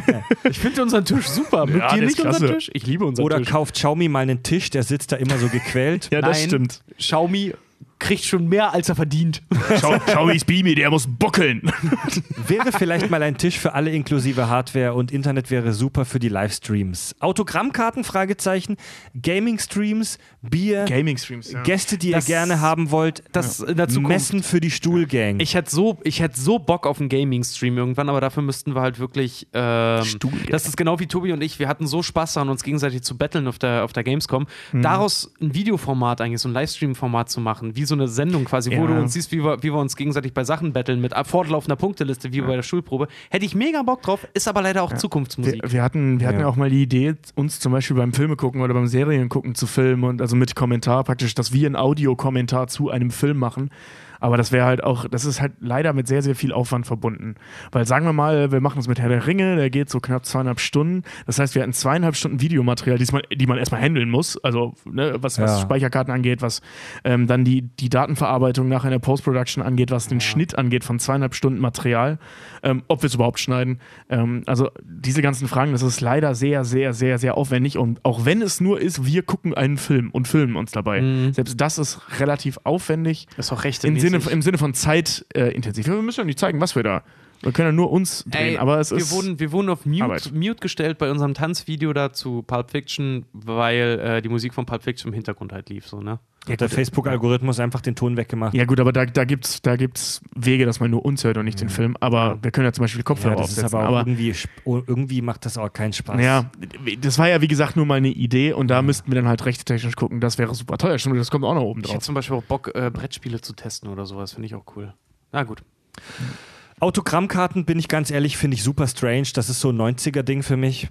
ich finde unseren Tisch super. Mögt ihr nicht unseren Tisch? Ich liebe unseren Tisch. Oder kauft Xiaomi mal einen Tisch, der sitzt da immer so gequält. Ja, das stimmt. Xiaomi kriegt schon mehr, als er verdient. Xiaomi's Beamy, der muss buckeln. Wäre vielleicht mal ein Tisch für alle inklusive Hardware und Internet wäre super für die Livestreams. Autogrammkarten, Fragezeichen, Gaming-Streams, Bier, Gäste, die ihr gerne haben wollt, Messen für die Stuhlgang. Ich hätte so Bock auf einen Gaming-Stream irgendwann, aber dafür müssten wir halt wirklich das ist genau wie Tobi und ich, wir hatten so Spaß daran, uns gegenseitig zu battlen auf der Gamescom, daraus ein Videoformat eigentlich, so ein Livestream-Format zu machen, wie so eine Sendung quasi, wo du uns siehst, wie wir uns gegenseitig bei Sachen battlen mit fortlaufender Punkteliste, wie bei der Schulprobe. Hätte ich mega Bock drauf, ist aber leider auch Zukunftsmusik. Wir hatten ja auch mal die Idee, uns zum Beispiel beim Filme gucken oder beim Serien gucken zu filmen und also mit Kommentar praktisch, dass wir einen Audiokommentar zu einem Film machen. Aber das wäre halt auch, das ist halt leider mit sehr, sehr viel Aufwand verbunden. Weil sagen wir mal, wir machen es mit Herr der Ringe, der geht so knapp 2,5 Stunden. Das heißt, wir hatten 2,5 Stunden Videomaterial, die man erstmal handeln muss. Also was Speicherkarten angeht, was dann die Datenverarbeitung nachher in der Post-Production angeht, was den Schnitt angeht von 2,5 Stunden Material. Ob wir es überhaupt schneiden. Also diese ganzen Fragen, das ist leider sehr, sehr, sehr, sehr aufwendig. Und auch wenn es nur ist, wir gucken einen Film und filmen uns dabei. Selbst das ist relativ aufwendig. Das ist auch recht im Sinne von zeitintensiv. Wir müssen ja nicht zeigen, was wir da. Wir können ja nur uns drehen, aber es ist. Wir wurden auf Mute gestellt bei unserem Tanzvideo da zu Pulp Fiction, weil die Musik von Pulp Fiction im Hintergrund halt lief, so, ne? Ja, der Facebook-Algorithmus einfach den Ton weggemacht. Ja gut, aber da gibt's Wege, dass man nur uns hört und nicht den Film. Aber wir können ja zum Beispiel Kopfhörer aufsetzen. Ist aber auch irgendwie macht das auch keinen Spaß. Ja, das war ja wie gesagt nur mal eine Idee und da müssten wir dann halt rechtstechnisch gucken. Das wäre super teuer. Stimmt, das kommt auch noch oben drauf. Ich hätte zum Beispiel auch Bock, Brettspiele zu testen oder sowas. Finde ich auch cool. Na gut. Autogrammkarten, bin ich ganz ehrlich, finde ich super strange. Das ist so ein 90er-Ding für mich.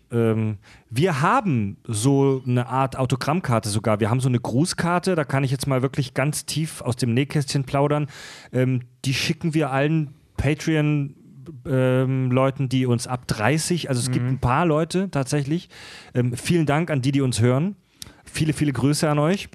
Wir haben so eine Art Autogrammkarte sogar. Wir haben so eine Grußkarte, da kann ich jetzt mal wirklich ganz tief aus dem Nähkästchen plaudern. Die schicken wir allen Patreon-Leuten, die uns ab 30, also es gibt ein paar Leute tatsächlich. Vielen Dank an die uns hören. Viele, viele Grüße an euch.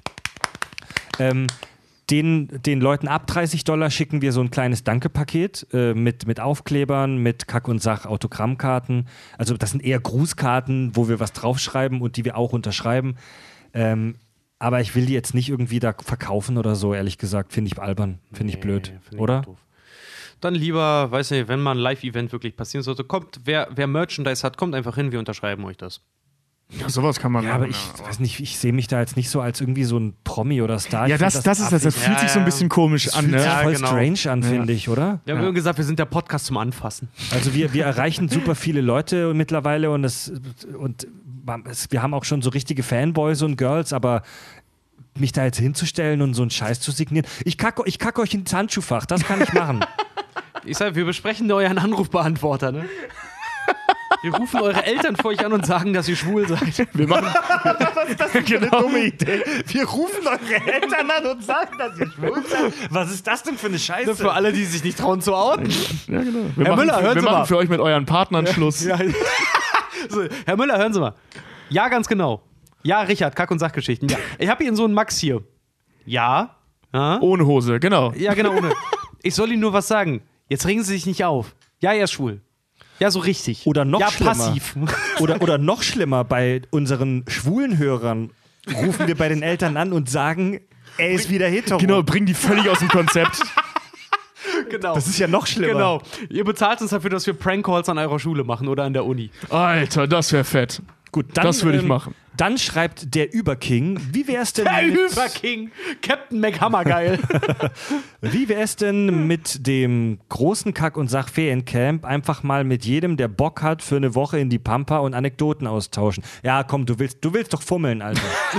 Den Leuten ab $30 schicken wir so ein kleines Danke-Paket mit Aufklebern, mit Kack- und Sach-Autogrammkarten. Also das sind eher Grußkarten, wo wir was draufschreiben und die wir auch unterschreiben. Aber ich will die jetzt nicht irgendwie da verkaufen oder so, ehrlich gesagt. Finde ich albern, finde ich blöd, oder? Dann lieber, weiß nicht, wenn mal ein Live-Event wirklich passieren sollte, wer Merchandise hat, kommt einfach hin, wir unterschreiben euch das. Ja, sowas kann man Ja, machen, aber ich weiß nicht, ich sehe mich da jetzt nicht so als irgendwie so ein Promi oder Star. Ja, das fühlt sich so ein bisschen komisch an, ne? Das fühlt sich voll genau. strange an, finde ich, oder? Wir haben immer gesagt, wir sind der Podcast zum Anfassen. Also wir erreichen super viele Leute mittlerweile und wir haben auch schon so richtige Fanboys und Girls, aber mich da jetzt hinzustellen und so einen Scheiß zu signieren. Ich kacke euch ins Handschuhfach, das kann ich machen. Ich sag, wir besprechen euren Anrufbeantworter, ne? Wir rufen eure Eltern vor euch an und sagen, dass ihr schwul seid. Wir machen. Das ist eine dumme Idee. Wir rufen eure Eltern an und sagen, dass ihr schwul seid. Was ist das denn für eine Scheiße? Für alle, die sich nicht trauen zu outen. Ja, genau. Herr Müller, hören wir Sie machen mal. für euch mit euren Partnern Schluss. Ja. So, Herr Müller, hören Sie mal. Ja, ganz genau. Ja, Richard, Kack- und Sachgeschichten. Ja. Ich habe Ihren Sohn Max hier. Ja. Ohne Hose, genau. Ja, genau, ohne. Ich soll Ihnen nur was sagen. Jetzt regen Sie sich nicht auf. Ja, er ist schwul. Ja, so richtig. Oder noch ja, schlimmer. passiv. Oder noch schlimmer, bei unseren schwulen Hörern rufen wir bei den Eltern an und sagen, er ist wieder hetero. Genau, bringen die völlig aus dem Konzept. Genau. Das ist ja noch schlimmer. Genau. Ihr bezahlt uns dafür, dass wir Prankcalls an eurer Schule machen oder an der Uni. Alter, das wäre fett. Gut, dann, Das würde ich machen. Dann schreibt der Überking, wie wär's denn Der mit, Überking. Captain McHammergeil. wie wär's denn mit dem großen Kack- und Sach-Feriencamp einfach mal mit jedem, der Bock hat, für eine Woche in die Pampa und Anekdoten austauschen? Ja, komm, du willst doch fummeln, Alter.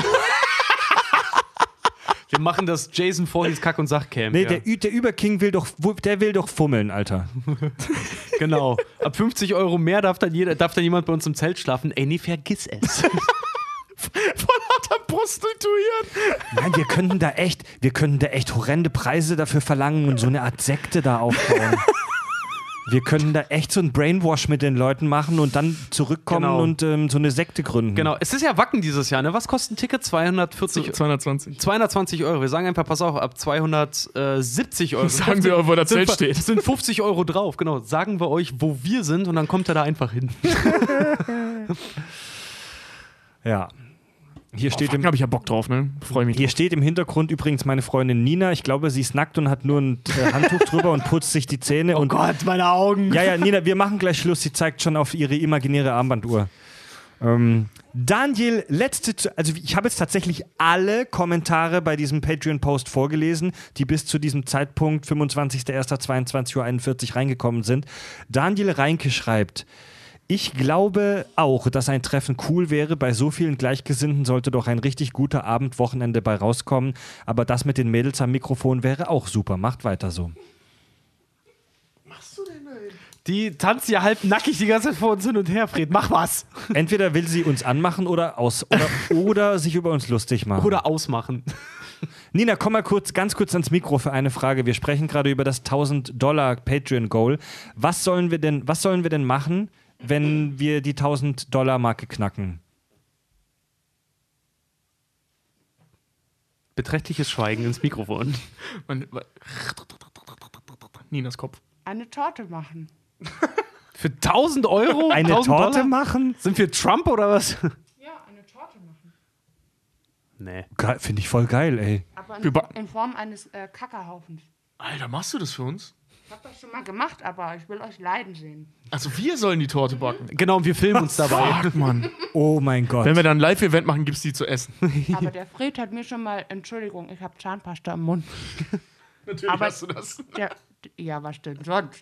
Wir machen das Jason Voorhees Kack- und Sachcamp. Nee, ja. der Überking will doch fummeln, Alter. Genau. Ab 50 € mehr darf dann jemand bei uns im Zelt schlafen. Ey, nee, vergiss es. Von lauter Prostituieren. Nein, wir könnten da echt horrende Preise dafür verlangen und so eine Art Sekte da aufbauen. Wir können da echt so ein Brainwash mit den Leuten machen und dann zurückkommen Genau. und so eine Sekte gründen. Genau. Es ist ja Wacken dieses Jahr, ne? Was kostet ein Ticket? 220 €. Wir sagen einfach, pass auf, ab 270 €. Sagen wir euch, wo das Zelt steht. Es sind 50 € drauf, genau. Sagen wir euch, wo wir sind und dann kommt er da einfach hin. Ja. Hier steht Da habe ich ja Bock drauf, ne? Freue mich. Hier steht im Hintergrund übrigens meine Freundin Nina. Ich glaube, sie ist nackt und hat nur ein Handtuch drüber und putzt sich die Zähne. Und Gott, meine Augen. ja, Nina, wir machen gleich Schluss. Sie zeigt schon auf ihre imaginäre Armbanduhr. Daniel, also ich habe jetzt tatsächlich alle Kommentare bei diesem Patreon-Post vorgelesen, die bis zu diesem Zeitpunkt 25.01.22:41 Uhr reingekommen sind. Daniel Reinke schreibt: Ich glaube auch, dass ein Treffen cool wäre. Bei so vielen Gleichgesinnten sollte doch ein richtig guter Abendwochenende bei rauskommen. Aber das mit den Mädels am Mikrofon wäre auch super. Macht weiter so. Die tanzt ja halb nackig die ganze Zeit vor uns hin und her, Fred. Mach was. Entweder will sie uns anmachen oder sich über uns lustig machen. Oder ausmachen. Nina, komm mal ganz kurz ans Mikro für eine Frage. Wir sprechen gerade über das $1000 Patreon-Goal. Was sollen wir denn machen, wenn wir die $1000-Marke knacken? Beträchtliches Schweigen ins Mikrofon. Ninas Kopf. Eine Torte machen. Für 1.000 €? Eine 1.000 Torte $? machen? Sind wir Trump oder was? Ja, eine Torte machen. Nee. Finde ich voll geil, ey. Aber Wir ba- in Form eines Kackerhaufens. Alter, machst du das für uns? Ich habe das schon mal gemacht, aber ich will euch leiden sehen. Also wir sollen die Torte backen. Genau, und wir filmen uns dabei. Fuck, Mann. Oh mein Gott. Wenn wir dann ein Live-Event machen, gibt's die zu essen. Aber der Fred hat mir schon mal, Entschuldigung, ich habe Zahnpasta im Mund. Natürlich Aber- hast du das. Ja, was denn sonst?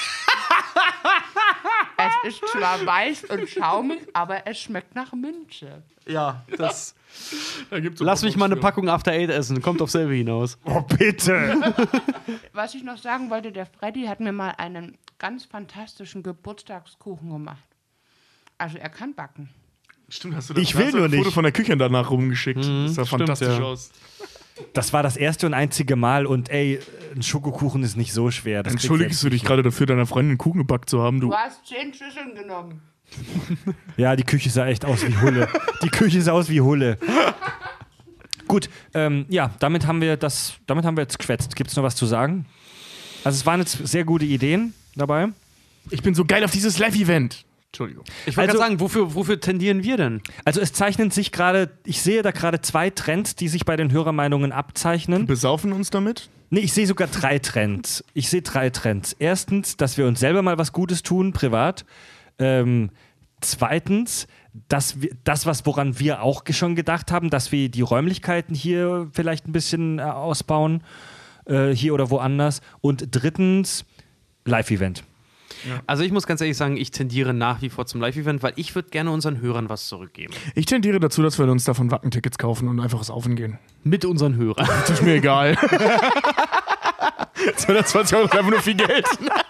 Es ist zwar weiß und schaumig, aber es schmeckt nach Minze. Ja, das. Da gibt's Lass mich mal eine Packung After Eight essen. Kommt auf selbe hinaus. Oh, bitte. Was ich noch sagen wollte, der Freddy hat mir mal einen ganz fantastischen Geburtstagskuchen gemacht. Also er kann backen. Stimmt, hast du Ich will hast du nur ein Foto nicht. von der Küche danach rumgeschickt. Das sah stimmt, fantastisch ja. aus. Das war das erste und einzige Mal und ey, ein Schokokuchen ist nicht so schwer. Das Entschuldigst du dich gerade dafür, deiner Freundin einen Kuchen gebackt zu haben, du? Du hast 10 Schüsseln genommen. Ja, die Küche sah echt aus wie Hulle. Die Küche sah aus wie Hulle. Gut, ja, damit haben wir jetzt geschwätzt. Gibt es noch was zu sagen? Also es waren jetzt sehr gute Ideen dabei. Ich bin so geil auf dieses Live-Event. Entschuldigung. Ich wollte Also- gerade sagen, wofür tendieren wir denn? Also es zeichnen sich gerade, ich sehe da gerade 2 Trends, die sich bei den Hörermeinungen abzeichnen. Besaufen uns damit? Nee, ich sehe sogar 3 Trends. Ich sehe 3 Trends. Erstens, dass wir uns selber mal was Gutes tun, privat. Zweitens, woran wir auch schon gedacht haben, dass wir die Räumlichkeiten hier vielleicht ein bisschen ausbauen, hier oder woanders. Und drittens, Live-Event. Ja. Also ich muss ganz ehrlich sagen, ich tendiere nach wie vor zum Live-Event, weil ich würde gerne unseren Hörern was zurückgeben. Ich tendiere dazu, dass wir uns davon Wacken-Tickets kaufen und einfach saufen gehen. Mit unseren Hörern. Das ist mir egal. 220 € ist einfach nur viel Geld.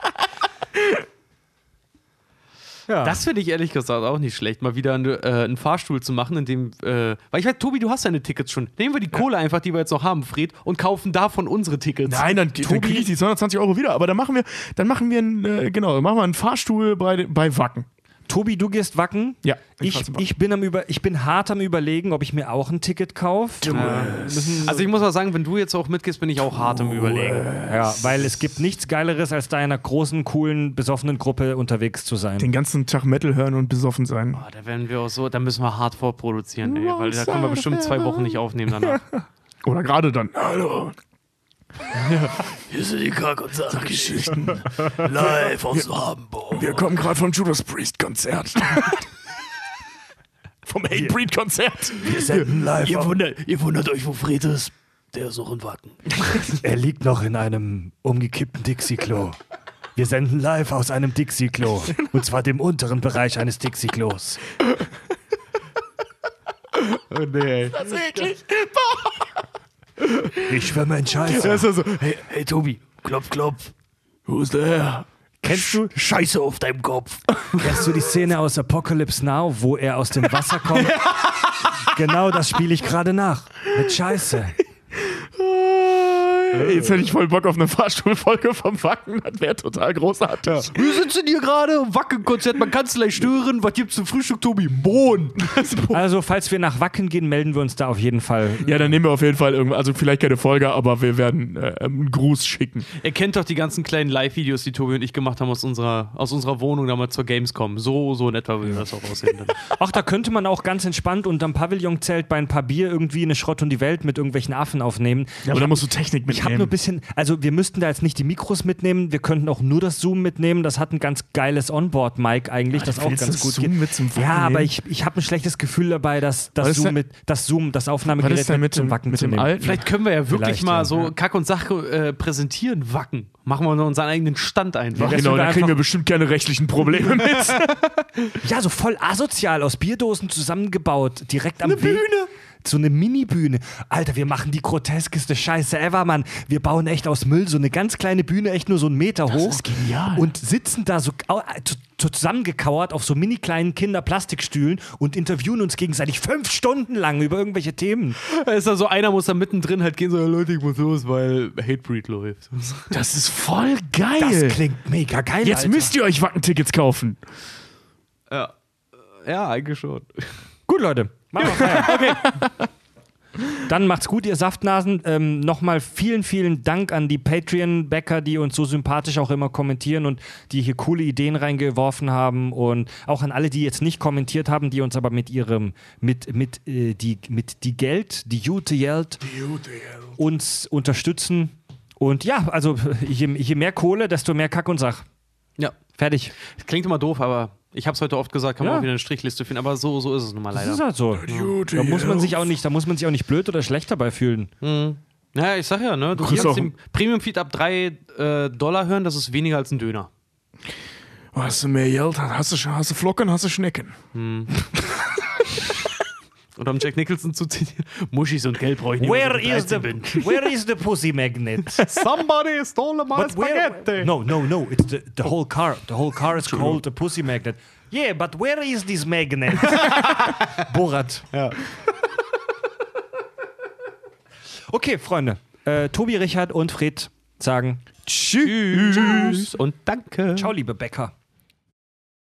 Ja. Das finde ich ehrlich gesagt auch nicht schlecht, mal wieder einen Fahrstuhl zu machen, in dem, weil ich weiß, Tobi, du hast deine Tickets schon. Nehmen wir die Kohle einfach, die wir jetzt noch haben, Fred, und kaufen davon unsere Tickets. Nein, dann kriege ich die 220 € wieder, aber dann machen wir einen Fahrstuhl bei Wacken. Tobi, du gehst Wacken. Ja. Ich bin hart am Überlegen, ob ich mir auch ein Ticket kaufe. Also ich muss mal sagen, wenn du jetzt auch mitgehst, bin ich auch hart am Überlegen. Ja, weil es gibt nichts Geileres, als da in einer großen, coolen, besoffenen Gruppe unterwegs zu sein. Den ganzen Tag Metal hören und besoffen sein. Oh, da werden wir auch so, da müssen wir hart vorproduzieren, ey, weil da können wir bestimmt 2 Wochen nicht aufnehmen danach. Oder gerade dann. Hallo. Ja. Hier sind die Kack- und Sachgeschichten. Live aus Hamburg. Wir kommen gerade vom Judas Priest Konzert. Vom Hatebreed Konzert. Wir senden live. Ihr wundert euch, wo Fred ist. Der ist noch in Wacken. Er liegt noch in einem umgekippten Dixie-Klo. Wir senden live aus einem Dixie-Klo. Und zwar dem unteren Bereich eines Dixie-Klos. Oh nee. Das ist eklig. Ich schwimme in Scheiße. Das ist so. Hey Tobi, klopf, klopf. Who's there? Kennst du Scheiße auf deinem Kopf. Kennst du die Szene aus Apocalypse Now, wo er aus dem Wasser kommt? Genau das spiele ich gerade nach. Mit Scheiße. Jetzt hätte ich voll Bock auf eine Fahrstuhlfolge vom Wacken. Das wäre total großartig. Ja. Wir sitzen hier gerade im Wacken-Konzert, man kann es gleich stören. Was gibt's zum Frühstück, Tobi? Bohnen. Also, falls wir nach Wacken gehen, melden wir uns da auf jeden Fall. Ja, dann nehmen wir auf jeden Fall also vielleicht keine Folge, aber wir werden einen Gruß schicken. Ihr kennt doch die ganzen kleinen Live-Videos, die Tobi und ich gemacht haben aus unserer Wohnung damals zur Gamescom. So in etwa würde das auch aussehen. Ach, da könnte man auch ganz entspannt unterm Pavillonzelt bei ein paar Bier irgendwie eine Schrott und die Welt mit irgendwelchen Affen aufnehmen. Ja, aber da musst du Technik mitnehmen. Ich habe nur ein bisschen, also wir müssten da jetzt nicht die Mikros mitnehmen, wir könnten auch nur das Zoom mitnehmen. Das hat ein ganz geiles Onboard-Mic eigentlich, das auch ganz gut geht. Ja, aber ich habe ein schlechtes Gefühl dabei, das Aufnahmegerät mit zum Wacken mit zu dem nehmen. alten? Vielleicht können wir ja wirklich mal so ja. Kack und Sach präsentieren, Wacken. Machen wir unseren eigenen Stand einfach. Ja, genau, da kriegen wir bestimmt keine rechtlichen Probleme mit. Ja, so voll asozial aus Bierdosen zusammengebaut, direkt am Weg. Bühne. So eine Mini-Bühne. Alter, wir machen die groteskeste Scheiße ever, Mann. Wir bauen echt aus Müll so eine ganz kleine Bühne, echt nur so 1 Meter hoch. Das ist genial. Und sitzen da so zusammengekauert auf so mini kleinen Kinderplastikstühlen und interviewen uns gegenseitig 5 Stunden lang über irgendwelche Themen. Da ist da so einer, muss da mittendrin halt gehen, so, Leute, ich muss los, weil Hatebreed läuft. Das ist voll geil. Das klingt mega geil, Jetzt Alter. müsst ihr euch Wacken-Tickets kaufen. Ja, eigentlich schon. Gut, Leute. Machen wir Feierabend. Okay. Dann macht's gut, ihr Saftnasen. Nochmal vielen, vielen Dank an die Patreon-Backer, die uns so sympathisch auch immer kommentieren und die hier coole Ideen reingeworfen haben. Und auch an alle, die jetzt nicht kommentiert haben, die uns aber mit ihrem, die Geld, die UTL, uns unterstützen. Und ja, also je mehr Kohle, desto mehr Kack und Sach. Ja. Fertig. Klingt immer doof, aber ich habe es heute oft gesagt, kann man Ja. auch wieder eine Strichliste finden, aber so ist es nun mal leider. Das ist halt so. Da muss man sich auch nicht blöd oder schlecht dabei fühlen. Ja, ich sag ja, ne? Du Kriegst kannst auch- den Premium-Feed ab $3 hören, das ist weniger als ein Döner. Hast du mehr Geld? Hast du Flocken, hast du Schnecken? Oder um Jack Nicholson zu zitieren, Muschis und Geld brauche ich nicht Where mehr, is so the Where is the pussy magnet? Somebody stole my spaghetti. No. It's the whole car. The whole car is called a pussy magnet. Yeah, but where is this magnet? Borat. Ja. Okay, Freunde. Tobi, Richard und Fred sagen Tschüss und danke. Ciao, liebe Bäcker.